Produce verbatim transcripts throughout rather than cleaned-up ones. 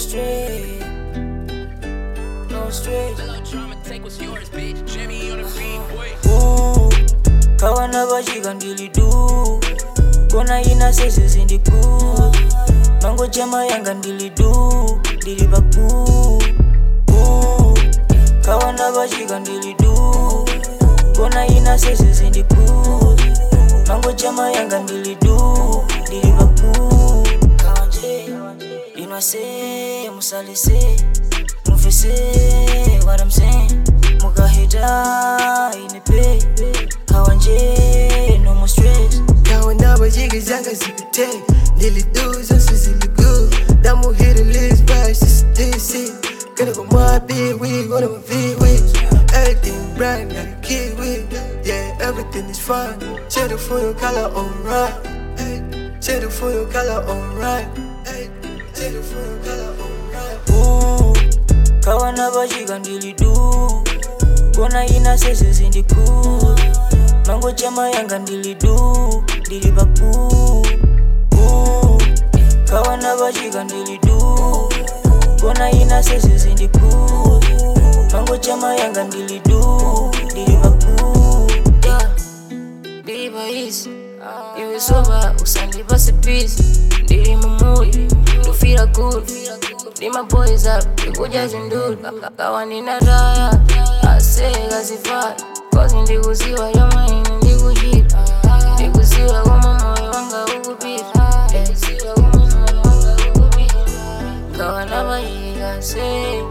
stress, no stress. Drama, take what's yours, bitch. Jimmy on the beat, boy. Ooh, kawana bachika ndilidu, kona ina sesi zindiku, mango chama yanga ndilidu, ndilibaku. Ooh, kawana bachika ndilidu, kona ina sesi zindiku, mango chama yanga ndilidu, ndilibaku. Kawanje, inwase, musalise, mufese, what I'm saying. Mugahita, inepe, kawanje, no more stress. Kawana bachika zanga zipite, ndilidu zonse ziligu. Damu hit the list, but it's just D C. Gonna go my big wig, gonna go V wig. Everything bright, got a kid with. Yeah, everything is fine. Cheddar for your color, alright. Cheddar for your color, alright. Cheddar for your color, alright. Ooh, kawana bachika ndilidu, kona ina sesi zindiku, mango chama yanga ndilidu, ndilibaku. Ooh, kawana bachika ndilidu, kona ina sesi zindiku, mango chama yanga ndilidu, ndilibaku. Yeah, diliba easy, iwe soba usandipa peace. Ndili mumuli, do feel good. Need my boys up, nikuja zindudu. Kawa nina raya, asega zifai. Cause ndikuziwa ya maini ndikuhita. Ndikuziwa kuma moyo wanga ukupita. Ndikuziwa kuma moyo wanga ukupita. Kawa nabajika se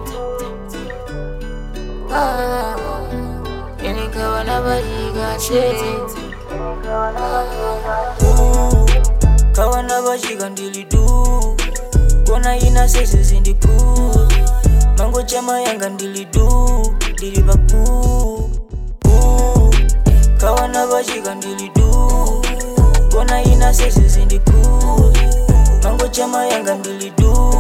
Yani kawa nabajika se kawa nabajika ndilidu, kona ina sesi zindiku, mango chama yanga ndilidu, ndilibaku. Ooh, kawa nabachika ndilidu, kona ina sesi zindiku, mango chama yanga ndilidu.